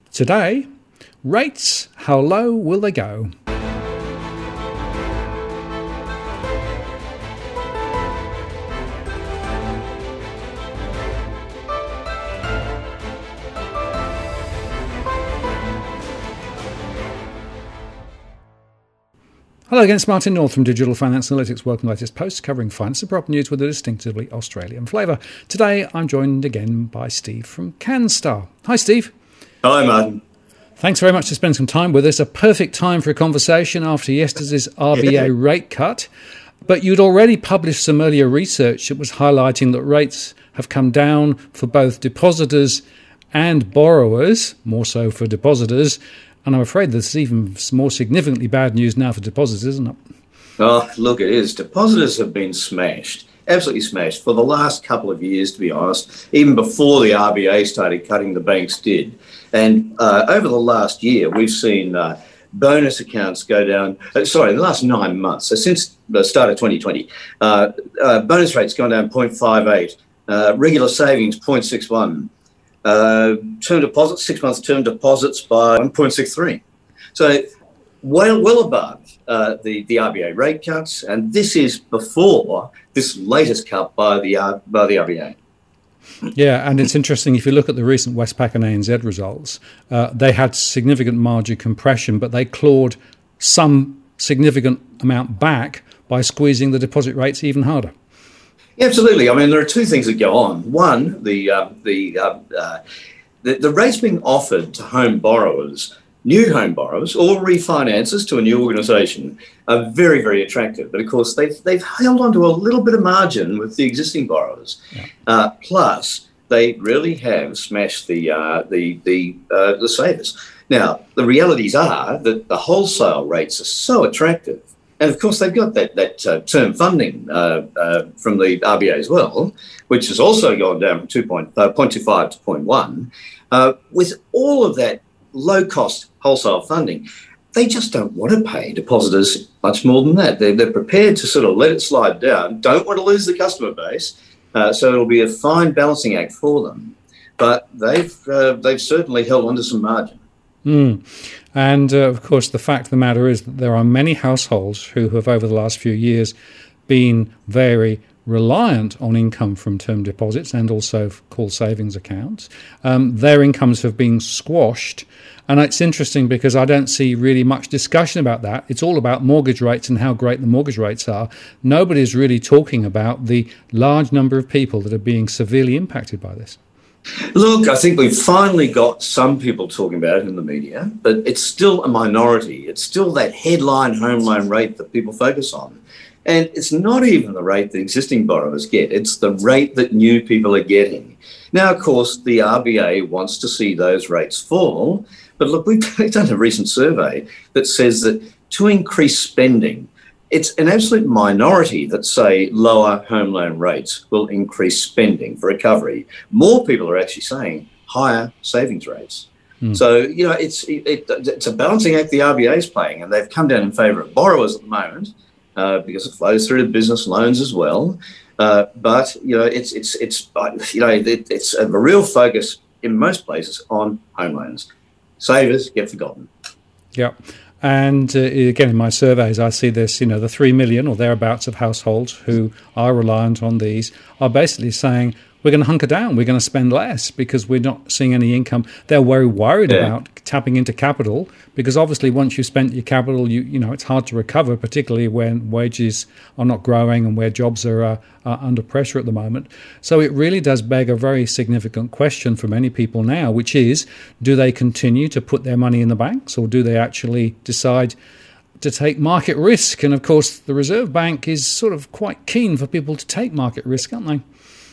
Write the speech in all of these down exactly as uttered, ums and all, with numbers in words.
Today, rates, how low will they go? Hello again, it's Martin North from Digital Finance Analytics. Welcome to the latest post covering finance and property news with a distinctively Australian flavour. Today, I'm joined again by Steve from CanStar. Hi, Steve. Hi, Martin. Thanks very much for spending some time with us. A perfect time for a conversation after yesterday's R B A rate cut. But you'd already published some earlier research that was highlighting that rates have come down for both depositors and borrowers, more so for depositors. And I'm afraid there's even more significantly bad news now for depositors, isn't it? Oh, look, it is. Depositors have been smashed, absolutely smashed, for the last couple of years, to be honest. Even before the R B A started cutting, the banks did. And uh, over the last year, we've seen uh, bonus accounts go down, uh, sorry, in the last nine months, so since the start of twenty twenty, uh, uh, bonus rates gone down zero point five eight, uh, regular savings zero point six one. Uh, term deposits, six months term deposits by one point six three. So well, well above uh, the, the R B A rate cuts, and this is before this latest cut by the uh, by the R B A. Yeah, and it's interesting, if you look at the recent Westpac and A N Z results, uh, they had significant margin compression, but they clawed some significant amount back by squeezing the deposit rates even harder. Yeah, absolutely. I mean, there are two things that go on. One, the uh, the, uh, uh, the the rates being offered to home borrowers, new home borrowers, or refinances to a new organisation are very, very attractive. But of course, they've they've held on to a little bit of margin with the existing borrowers. Yeah. Uh, plus, they really have smashed the uh, the the uh, the savers. Now, the realities are that the wholesale rates are so attractive. And of course, they've got that that uh, term funding uh, uh, from the R B A as well, which has also gone down from two point two five to zero point one. Uh, with all of that low-cost wholesale funding, they just don't want to pay depositors much more than that. They're, they're prepared to sort of let it slide down, don't want to lose the customer base, uh, so it'll be a fine balancing act for them. But they've uh, they've certainly held on to some margin. Mm. And, uh, of course, the fact of the matter is that there are many households who have, over the last few years, been very reliant on income from term deposits and also call savings accounts. Um, their incomes have been squashed. And it's interesting because I don't see really much discussion about that. It's all about mortgage rates and how great the mortgage rates are. Nobody's really talking about the large number of people that are being severely impacted by this. Look, I think we've finally got some people talking about it in the media, but it's still a minority. It's still that headline home loan rate that people focus on. And it's not even the rate that existing borrowers get. It's the rate that new people are getting. Now, of course, the R B A wants to see those rates fall. But look, we've done a recent survey that says that to increase spending, it's an absolute minority that say lower home loan rates will increase spending for recovery. More people are actually saying higher savings rates. Mm. So, you know, it's it, it's a balancing act the R B A is playing, and they've come down in favour of borrowers at the moment uh, because it flows through to business loans as well. Uh, but, you know, it's, it's, it's you know, it, it's a real focus in most places on home loans. Savers get forgotten. Yeah. And uh, again, in my surveys, I see this, you know, the three million or thereabouts of households who are reliant on these are basically saying, we're going to hunker down, we're going to spend less because we're not seeing any income. They're very worried yeah. about tapping into capital because obviously once you've spent your capital, you you know, it's hard to recover, particularly when wages are not growing and where jobs are, uh, are under pressure at the moment. So it really does beg a very significant question for many people now, which is, do they continue to put their money in the banks or do they actually decide to take market risk? And of course, the Reserve Bank is sort of quite keen for people to take market risk, aren't they?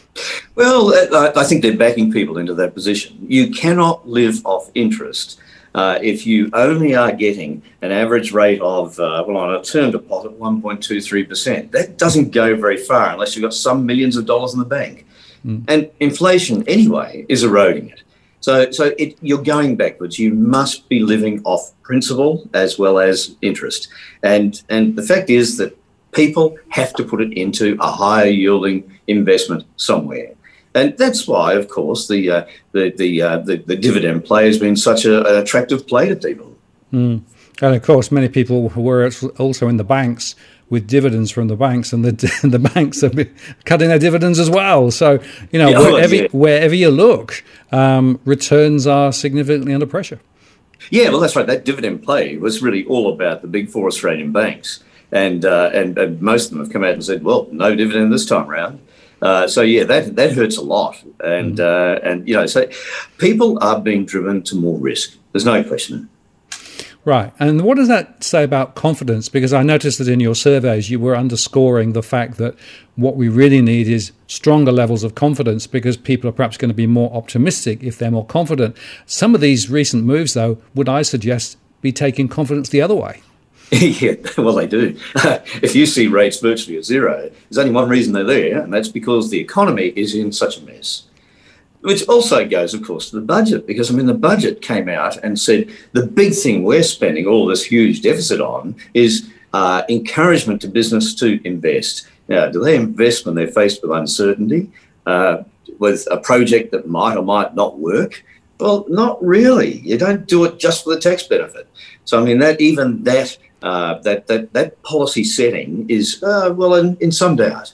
Well, I think they're backing people into that position. You cannot live off interest uh, if you only are getting an average rate of, uh, well, on a term deposit, one point two three percent. That doesn't go very far unless you've got some millions of dollars in the bank. Mm. And inflation, anyway, is eroding it. So, so it, you're going backwards. You must be living off principal as well as interest. And, and the fact is that people have to put it into a higher yielding investment somewhere. And that's why, of course, the uh, the the, uh, the the dividend play has been such a, an attractive play to people. Mm. And of course, many people were also in the banks with dividends from the banks, and the the banks are cutting their dividends as well. So, you know, yeah, wherever, yeah. wherever you look, um, returns are significantly under pressure. Yeah, well, that's right. That dividend play was really all about the big four Australian banks. And, uh, and and most of them have come out and said, well, no dividend this time around. Uh, so, yeah, that that hurts a lot. And, mm. uh, and you know, so people are being driven to more risk. There's no question. Right. And what does that say about confidence? Because I noticed that in your surveys you were underscoring the fact that what we really need is stronger levels of confidence, because people are perhaps going to be more optimistic if they're more confident. Some of these recent moves, though, would I suggest be taking confidence the other way? Yeah, well, they do. If you see rates virtually at zero, there's only one reason they're there, and that's because the economy is in such a mess. Which also goes, of course, to the budget, because, I mean, the budget came out and said the big thing we're spending all this huge deficit on is uh, encouragement to business to invest. Now, do they invest when they're faced with uncertainty, uh, with a project that might or might not work? Well, not really. You don't do it just for the tax benefit. So, I mean, that even that uh, that that that policy setting is, uh, well, in, in some doubt.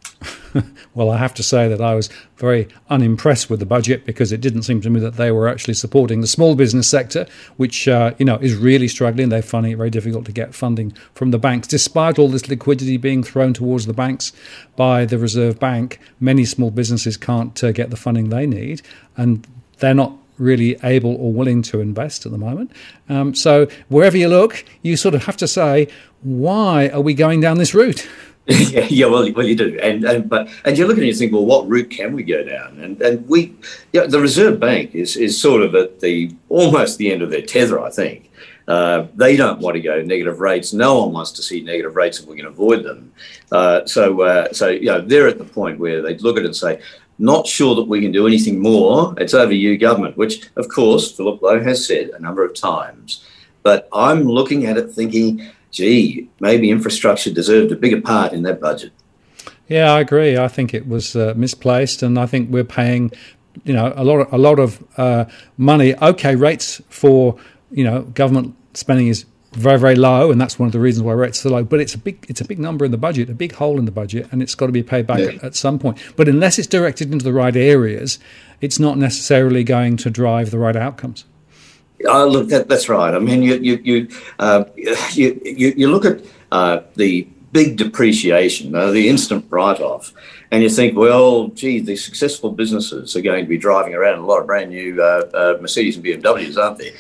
Well, I have to say that I was very unimpressed with the budget, because it didn't seem to me that they were actually supporting the small business sector, which, uh, you know, is really struggling. They're finding it very difficult to get funding from the banks. Despite all this liquidity being thrown towards the banks by the Reserve Bank, many small businesses can't uh, get the funding they need, and they're not really able or willing to invest at the moment. Um, so wherever you look, you sort of have to say, why are we going down this route? yeah, yeah, well, well, you do, and and but and you look at it and you think, well, what route can we go down? And and we, yeah, you know, the Reserve Bank is is sort of at the almost the end of their tether, I think. Uh, they don't want to go negative rates. No one wants to see negative rates if we can avoid them. Uh, so uh, so you know, they're at the point where they look at it and say, not sure that we can do anything more. It's over you, government, which, of course, Philip Lowe has said a number of times. But I'm looking at it thinking, gee, maybe infrastructure deserved a bigger part in that budget. Yeah, I agree. I think it was uh, misplaced, and I think we're paying, you know, a lot of, a lot of uh, money. Okay, rates for, you know, government spending is very, very low, and that's one of the reasons why rates are low. But it's a big, it's a big number in the budget, a big hole in the budget, and it's got to be paid back yeah. at, at some point. But unless it's directed into the right areas, it's not necessarily going to drive the right outcomes. Oh, look, that, that's right. I mean, you you you uh, you, you you look at uh, the big depreciation, uh, the instant write-off, and you think, well, gee, the successful businesses are going to be driving around a lot of brand new uh, uh, Mercedes and B M Ws, aren't they?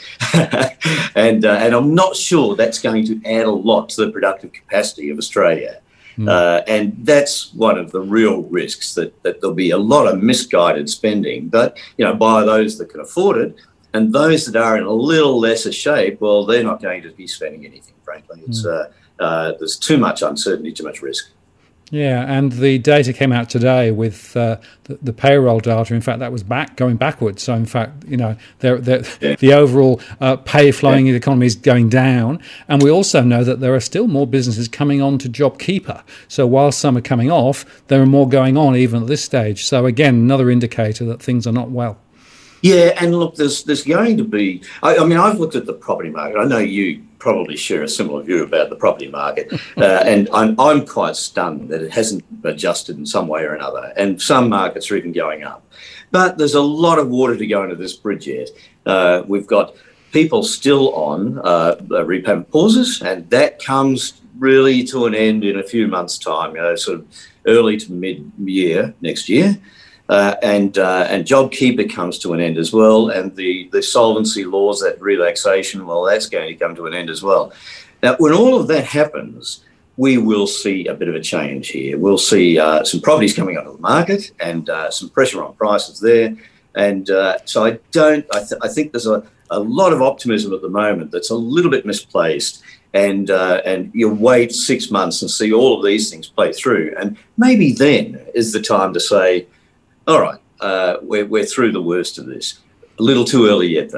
and uh, and I'm not sure that's going to add a lot to the productive capacity of Australia. Mm. Uh, and that's one of the real risks, that that there'll be a lot of misguided spending, but you know, by those that can afford it. And those that are in a little lesser shape, well, they're not going to be spending anything, frankly. It's mm. uh, uh, there's too much uncertainty, too much risk. Yeah, and the data came out today with uh, the, the payroll data. In fact, that was back going backwards. So, in fact, you know, they're, they're, yeah. the overall uh, pay flowing yeah. in the economy is going down. And we also know that there are still more businesses coming on to JobKeeper. So, while some are coming off, there are more going on even at this stage. So, again, another indicator that things are not well. Yeah, and look, there's there's going to be. I, I mean, I've looked at the property market. I know you probably share a similar view about the property market, uh, and I'm I'm quite stunned that it hasn't adjusted in some way or another. And some markets are even going up, but there's a lot of water to go into this bridge yet. Uh, we've got people still on uh, repayment pauses, and that comes really to an end in a few months' time. You know, sort of early to mid-year next year. Uh, and uh, and JobKeeper comes to an end as well, and the, the solvency laws, that relaxation, well, that's going to come to an end as well. Now, when all of that happens, we will see a bit of a change here. We'll see uh, some properties coming onto the market, and uh, some pressure on prices there. And uh, so I don't. I, th- I think there's a, a lot of optimism at the moment that's a little bit misplaced. And uh, and you wait six months and see all of these things play through, and maybe then is the time to say, all right, uh, we're, we're through the worst of this. A little too early yet, though.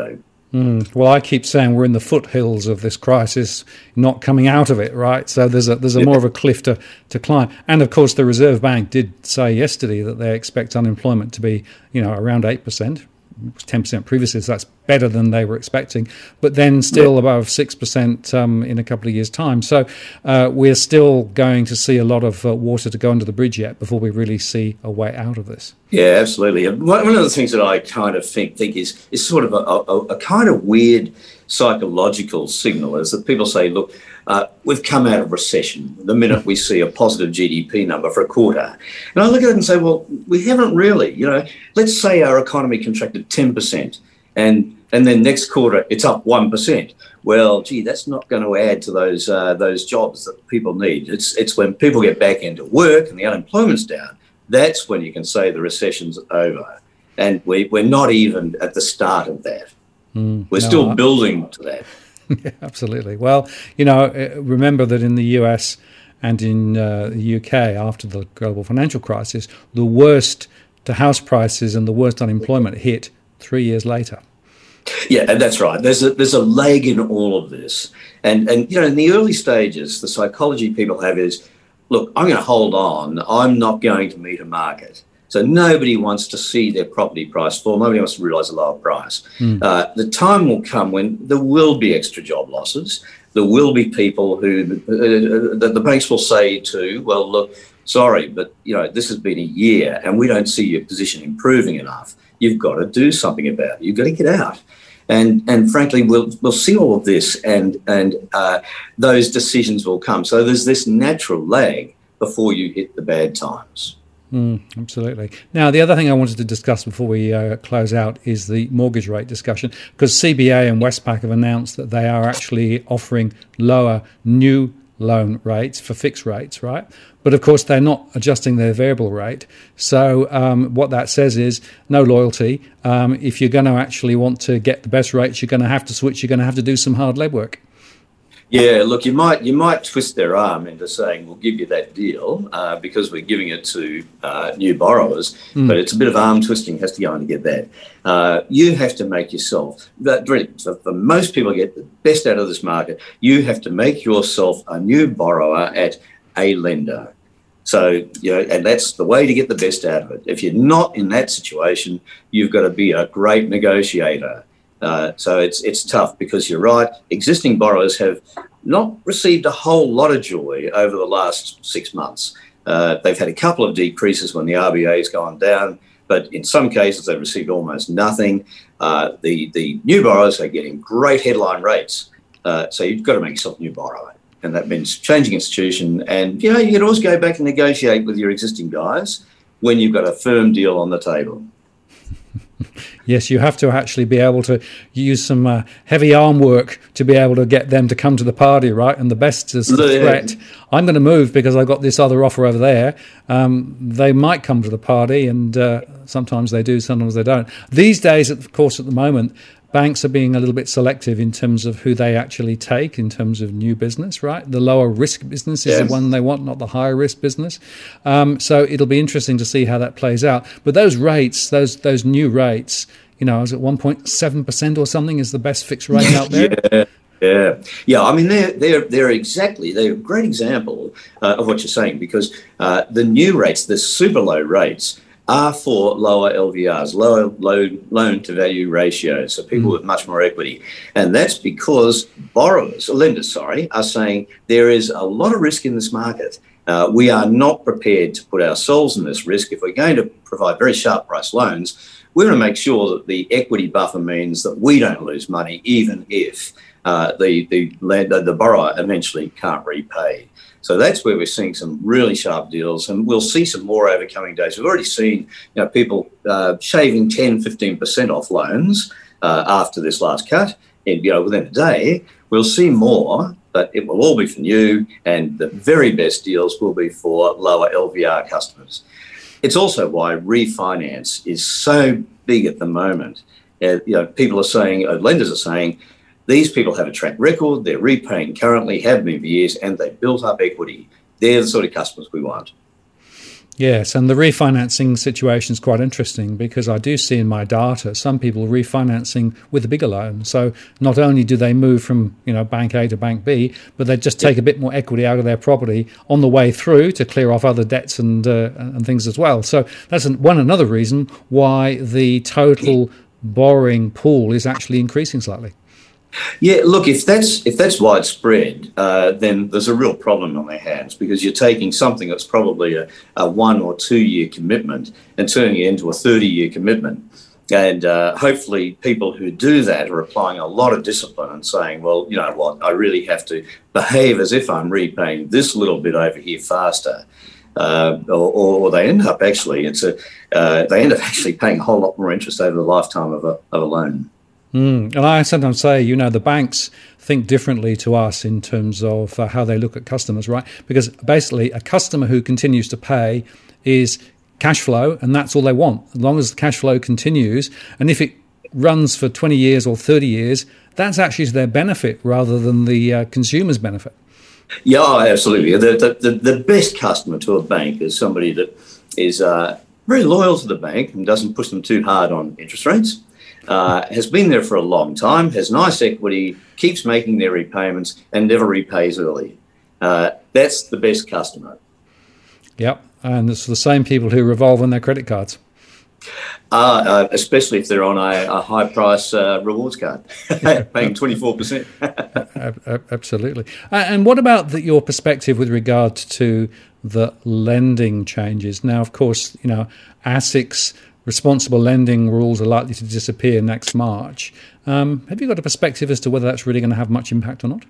Mm. Well, I keep saying we're in the foothills of this crisis, not coming out of it, right? So there's a there's a more of a cliff to, to climb. And of course, the Reserve Bank did say yesterday that they expect unemployment to be, you know, around eight percent. It was ten percent previously, so that's better than they were expecting, but then still yeah. above six percent um, in a couple of years' time. So uh, we're still going to see a lot of uh, water to go under the bridge yet before we really see a way out of this. Yeah, absolutely. One of the things that I kind of think, think is, is sort of a, a, a kind of weird psychological signal is that people say, look, uh, we've come out of recession the minute we see a positive G D P number for a quarter. And I look at it and say, well, we haven't really. You know, let's say our economy contracted ten percent and and then next quarter it's up one percent. Well, gee, that's not going to add to those uh, those jobs that people need. It's it's when people get back into work and the unemployment's down, that's when you can say the recession's over. And we, we're not even at the start of that. Mm, we're no, still building to that. Yeah, absolutely. Well, you know, remember that in the U S and in uh, the U K after the global financial crisis, the worst to house prices and the worst unemployment hit three years later. Yeah, and that's right. There's a there's a lag in all of this. And, and you know, in the early stages, the psychology people have is, look, I'm going to hold on. I'm not going to meet a market. So nobody wants to see their property price fall. Nobody wants to realise a lower price. Mm. Uh, the time will come when there will be extra job losses. There will be people who uh, the, the banks will say to, well, look, sorry, but you know this has been a year and we don't see your position improving enough. You've got to do something about it. You've got to get out. And and frankly, we'll we'll see all of this, and and uh, those decisions will come. So there's this natural lag before you hit the bad times. Mm, absolutely. Now, the other thing I wanted to discuss before we uh, close out is the mortgage rate discussion, because C B A and Westpac have announced that they are actually offering lower new loan rates for fixed rates, right? But of course, they're not adjusting their variable rate. So um, what that says is no loyalty. Um, if you're going to actually want to get the best rates, you're going to have to switch. You're going to have to do some hard legwork. Yeah, look, you might you might twist their arm into saying we'll give you that deal uh, because we're giving it to uh, new borrowers, mm. but it's a bit of arm twisting has to go on to get that. Uh, you have to make yourself, that really, for, for most people to get the best out of this market, you have to make yourself a new borrower at a lender. So, you know, and that's the way to get the best out of it. If you're not in that situation, you've got to be a great negotiator. Uh, so it's it's tough because you're right. Existing borrowers have not received a whole lot of joy over the last six months. Uh, they've had a couple of decreases when the R B A has gone down, but in some cases they've received almost nothing. Uh, the, the new borrowers are getting great headline rates. Uh, so you've got to make yourself a new borrower. And that means changing institution. And, you know, you can always go back and negotiate with your existing guys when you've got a firm deal on the table. Yes, you have to actually be able to use some uh, heavy arm work to be able to get them to come to the party, right? And the best is the threat. I'm going to move because I've got this other offer over there. Um, they might come to the party, and uh, sometimes they do, sometimes they don't. These days, of course, at the moment, banks are being a little bit selective in terms of who they actually take in terms of new business, right? The lower risk business is yes. the one they want, not the higher risk business. Um, so it'll be interesting to see how that plays out. But those rates, those those new rates, you know, is it one point seven percent or something is the best fixed rate out there? Yeah. Yeah, yeah. I mean, they're they're they're exactly they're a great example uh, of what you're saying, because uh, the new rates, the super low rates, are for lower L V Rs, lower low loan to value ratios, so people mm. with much more equity. And that's because borrowers, or lenders, sorry, are saying there is a lot of risk in this market. Uh, we are not prepared to put ourselves in this risk. If we're going to provide very sharp price loans, we're going to make sure that the equity buffer means that we don't lose money, even if uh, the, the, lender, the borrower eventually can't repay. So that's where we're seeing some really sharp deals, and we'll see some more over coming days. We've already seen, you know, people uh, shaving ten, fifteen percent off loans uh, after this last cut. And, you know, within a day, we'll see more, but it will all be for new, and the very best deals will be for lower L V R customers. It's also why refinance is so big at the moment. Uh, you know, people are saying, uh, lenders are saying, these people have a track record, they're repaying currently, have been for years, and they've built up equity. They're the sort of customers we want. Yes, and the refinancing situation is quite interesting because I do see in my data some people refinancing with a bigger loan. So not only do they move from, you know, bank A to bank B, but they just take a bit more equity out of their property on the way through to clear off other debts and uh, and things as well. So that's one another reason why the total borrowing pool is actually increasing slightly. Yeah, look, if that's if that's widespread, uh, then there's a real problem on their hands because you're taking something that's probably a, a one or two year commitment and turning it into a thirty year commitment. And uh, hopefully people who do that are applying a lot of discipline and saying, well, you know what, I really have to behave as if I'm repaying this little bit over here faster. Uh, or, or they end up actually, it's a uh, they end up actually paying a whole lot more interest over the lifetime of a, of a loan. Mm. And I sometimes say, you know, the banks think differently to us in terms of uh, how they look at customers, right? Because basically a customer who continues to pay is cash flow, and that's all they want. As long as the cash flow continues, and if it runs for twenty years or thirty years, that's actually to their benefit rather than the uh, consumer's benefit. Yeah, absolutely. The, the, the best customer to a bank is somebody that is uh, very loyal to the bank and doesn't push them too hard on interest rates. Uh, has been there for a long time, has nice equity, keeps making their repayments and never repays early. Uh, that's the best customer. Yep, and it's the same people who revolve on their credit cards. Uh, uh, especially if they're on a, a high-price uh, rewards card, paying twenty-four percent. Absolutely. And what about the, your perspective with regard to the lending changes? Now, of course, you know, ASIC's responsible lending rules are likely to disappear next March. Um, have you got a perspective as to whether that's really going to have much impact or not?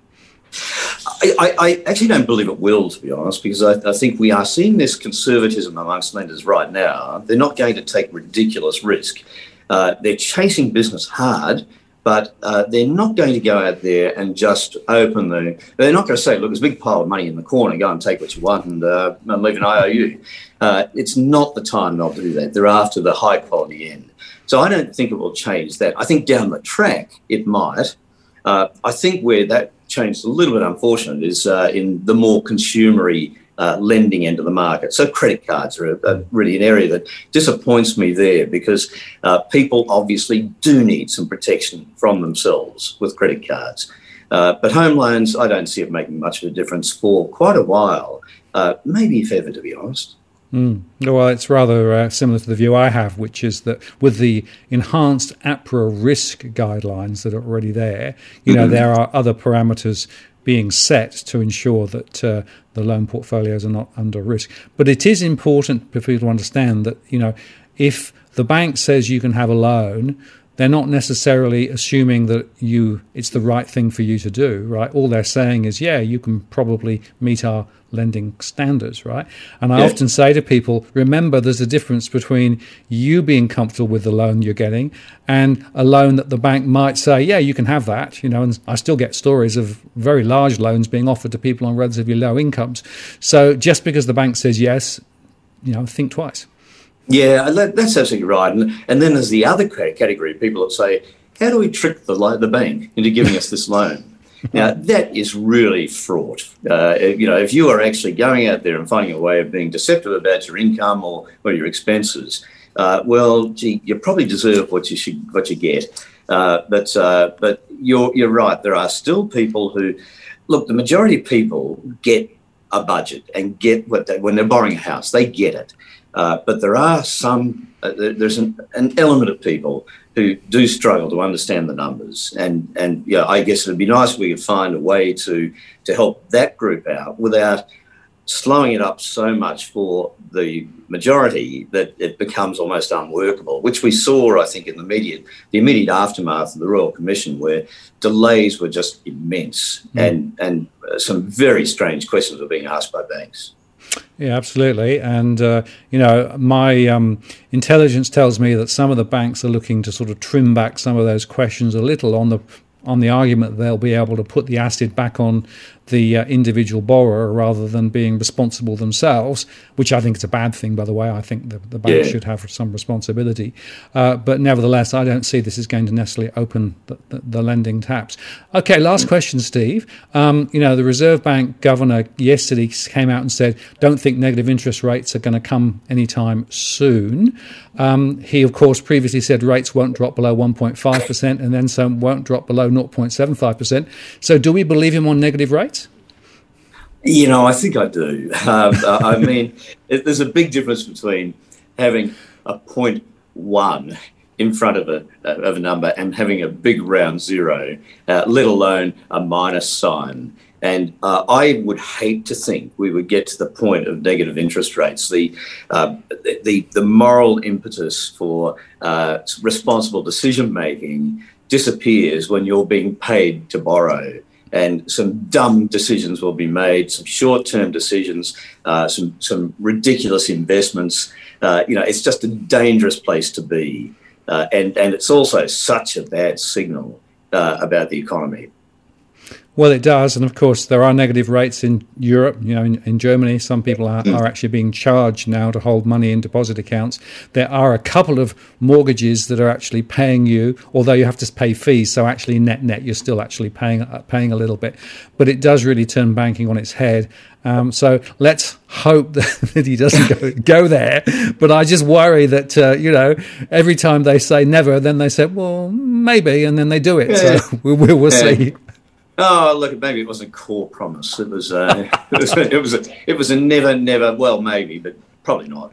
I, I, I actually don't believe it will, to be honest, because I, I think we are seeing this conservatism amongst lenders right now. They're not going to take ridiculous risk. Uh, they're chasing business hard, but uh, they're not going to go out there and just open the... They're not going to say, look, there's a big pile of money in the corner, go and take what you want and, uh, and leave an I O U. Uh, it's not the time not to do that. They're after the high-quality end. So I don't think it will change that. I think down the track it might. Uh, I think where that changed a little bit unfortunate is uh, in the more consumery uh, lending end of the market. So credit cards are a, a really an area that disappoints me there because uh, people obviously do need some protection from themselves with credit cards. Uh, but home loans, I don't see it making much of a difference for quite a while, uh, maybe if ever, to be honest. Mm. Well, it's rather uh, similar to the view I have, which is that with the enhanced APRA risk guidelines that are already there, you know, mm-hmm. there are other parameters being set to ensure that uh, the loan portfolios are not under risk. But it is important for people to understand that, you know, if the bank says you can have a loan, they're not necessarily assuming that you it's the right thing for you to do, right? All they're saying is, yeah, you can probably meet our lending standards, right? And I yeah. often say to people, remember, there's a difference between you being comfortable with the loan you're getting and a loan that the bank might say, yeah, you can have that, you know, and I still get stories of very large loans being offered to people on relatively low incomes. So just because the bank says yes, you know, think twice. Yeah, that's absolutely right. And, and then there's the other category of people that say, how do we trick the, the bank into giving us this loan? Now, that is really fraught. Uh, you know, if you are actually going out there and finding a way of being deceptive about your income or, or your expenses, uh, well, gee, you probably deserve what you should, what you get. Uh, but uh, but you're you're right. There are still people who, look, the majority of people get a budget and get what they, when they're borrowing a house, they get it. Uh, but there are some, uh, there's an, an element of people who do struggle to understand the numbers. And, and yeah, I guess it would be nice if we could find a way to, to help that group out without slowing it up so much for the majority that it becomes almost unworkable, which we saw, I think, in the immediate, the immediate aftermath of the Royal Commission, where delays were just immense mm. and, and uh, some very strange questions were being asked by banks. Yeah, absolutely. And, uh, you know, my um, intelligence tells me that some of the banks are looking to sort of trim back some of those questions a little on the on the argument they'll be able to put the acid back on the uh, individual borrower rather than being responsible themselves, which I think is a bad thing, by the way. I think the, the bank yeah. should have some responsibility. Uh, but nevertheless, I don't see this is going to necessarily open the, the, the lending taps. Okay, last mm. question, Steve. Um, you know, the Reserve Bank governor yesterday came out and said, don't think negative interest rates are going to come anytime soon. Um, he, of course, previously said rates won't drop below one point five percent and then some won't drop below zero point seven five percent. So do we believe him on negative rates? You know, I think I do. Um, I mean, it, there's a big difference between having a point one in front of a of a number and having a big round zero, uh, let alone a minus sign. And uh, I would hate to think we would get to the point of negative interest rates. The uh, the the moral impetus for uh, responsible decision making disappears when you're being paid to borrow. And some dumb decisions will be made, some short-term decisions, uh, some some ridiculous investments. Uh, you know, it's just a dangerous place to be, uh, and and it's also such a bad signal uh, about the economy. Well, it does, and of course there are negative rates in Europe. You know, in, in Germany, some people are, are actually being charged now to hold money in deposit accounts. There are a couple of mortgages that are actually paying you, although you have to pay fees. So actually, net net, you're still actually paying uh, paying a little bit. But it does really turn banking on its head. Um, so let's hope that, that he doesn't go, go there. But I just worry that uh, you know, every time they say never, then they say, well, maybe, and then they do it. Yeah. So we, we will yeah. see. Oh, look, maybe it wasn't a core promise. It was, uh, it was, a, it was, a, it was a never, never. Well, maybe, but probably not.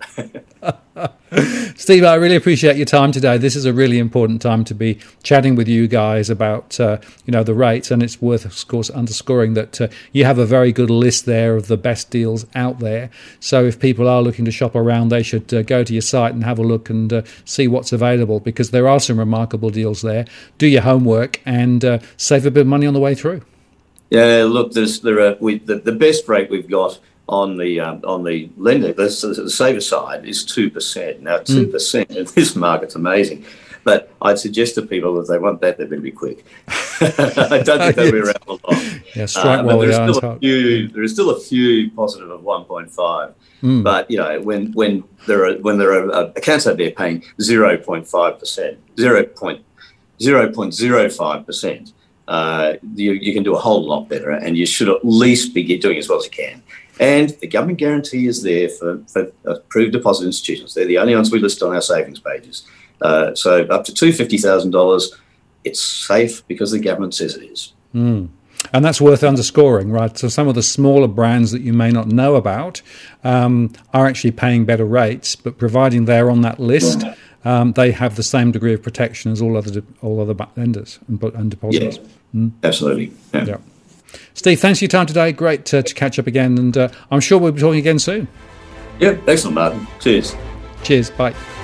Steve, I really appreciate your time today. This is a really important time to be chatting with you guys about, uh, you know, the rates, and it's worth, of course, underscoring that uh, you have a very good list there of the best deals out there. So if people are looking to shop around, they should uh, go to your site and have a look and uh, see what's available, because there are some remarkable deals there. Do your homework and uh, save a bit of money on the way through. Yeah, look, there's there are we, the, the best rate we've got on the um, on the lender, the, the saver side, is two percent. Now, two percent mm. in this market's amazing, but I'd suggest to people if they want that, they better be quick. I don't think they'll be around for long. Yeah, strike uh, while there, the is iron's still a hot. few, there is still a few positive of one point five, mm. but you know when when there are when there are uh, accounts out there paying zero point five percent, zero point zero point zero five percent. Uh, you, you can do a whole lot better, and you should at least be doing as well as you can. And the government guarantee is there for, for approved deposit institutions. They're the only ones we list on our savings pages. Uh, so up to two hundred fifty thousand dollars, it's safe because the government says it is. Mm. And that's worth underscoring, right? So some of the smaller brands that you may not know about um, are actually paying better rates, but providing they're on that list, yeah. um, they have the same degree of protection as all other all other lenders and, and depositors. Yeah, mm. absolutely. Yeah. yeah. Steve, thanks for your time today. Great to, to catch up again, and uh, I'm sure we'll be talking again soon. Yeah, excellent, Martin. Cheers. Cheers. Bye.